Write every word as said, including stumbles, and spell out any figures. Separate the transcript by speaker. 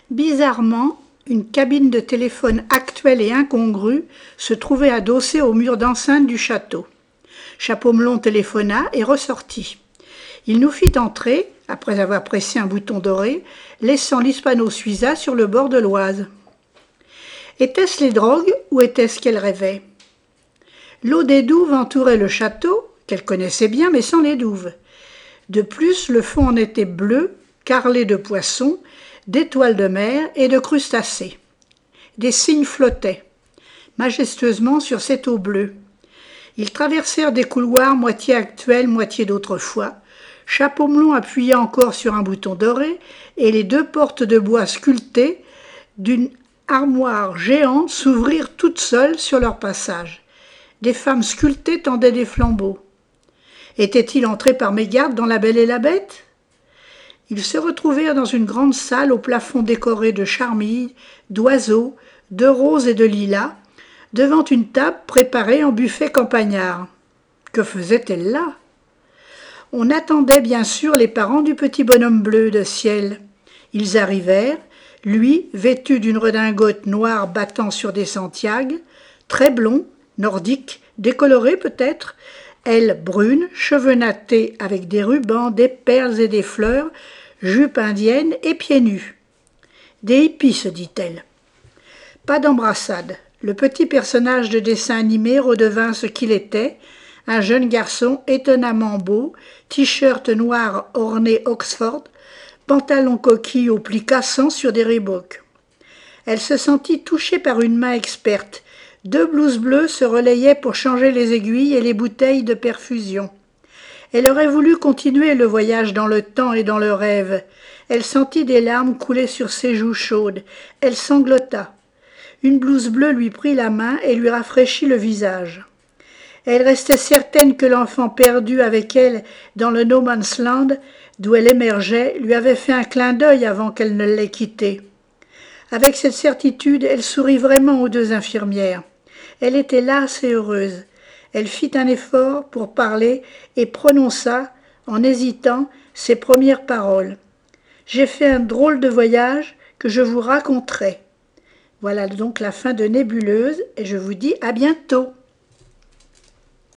Speaker 1: Bizarrement, une cabine de téléphone actuelle et incongrue se trouvait adossée au mur d'enceinte du château. Chapeaumelon téléphona et ressortit. Il nous fit entrer, après avoir pressé un bouton doré, laissant l'hispano-suiza sur le bord de l'Oise. Était-ce les drogues ou était-ce qu'elle rêvait? L'eau des douves entourait le château, qu'elle connaissait bien mais sans les douves. De plus, le fond en était bleu, carrelé de poissons, d'étoiles de mer et de crustacés. Des cygnes flottaient, majestueusement sur cette eau bleue. Ils traversèrent des couloirs moitié actuels, moitié d'autrefois. Chapeaumelon appuya encore sur un bouton doré et les deux portes de bois sculptées d'une armoire géante s'ouvrirent toutes seules sur leur passage. Des femmes sculptées tendaient des flambeaux. Était-il entré par mégarde dans La Belle et la Bête? Ils se retrouvèrent dans une grande salle au plafond décoré de charmilles, d'oiseaux, de roses et de lilas, devant une table préparée en buffet campagnard. Que faisait-elle là? On attendait bien sûr les parents du petit bonhomme bleu de ciel. Ils arrivèrent, lui vêtu d'une redingote noire battant sur des Santiago, très blond, nordique, décoloré peut-être, elle brune, cheveux nattés avec des rubans, des perles et des fleurs, jupe indienne et pieds nus. Des hippies, se dit-elle. Pas d'embrassade. Le petit personnage de dessin animé redevint ce qu'il était, un jeune garçon étonnamment beau, t-shirt noir orné Oxford, pantalon coquille aux plis cassants sur des Reebok. Elle se sentit touchée par une main experte. Deux blouses bleues se relayaient pour changer les aiguilles et les bouteilles de perfusion. Elle aurait voulu continuer le voyage dans le temps et dans le rêve. Elle sentit des larmes couler sur ses joues chaudes. Elle sanglota. Une blouse bleue lui prit la main et lui rafraîchit le visage. Elle restait certaine que l'enfant perdu avec elle dans le No Man's Land, d'où elle émergeait, lui avait fait un clin d'œil avant qu'elle ne l'ait quitté. Avec cette certitude, elle sourit vraiment aux deux infirmières. Elle était lasse et heureuse. Elle fit un effort pour parler et prononça, en hésitant, ses premières paroles. « J'ai fait un drôle de voyage que je vous raconterai. » Voilà donc la fin de Nébuleuse et je vous dis à bientôt.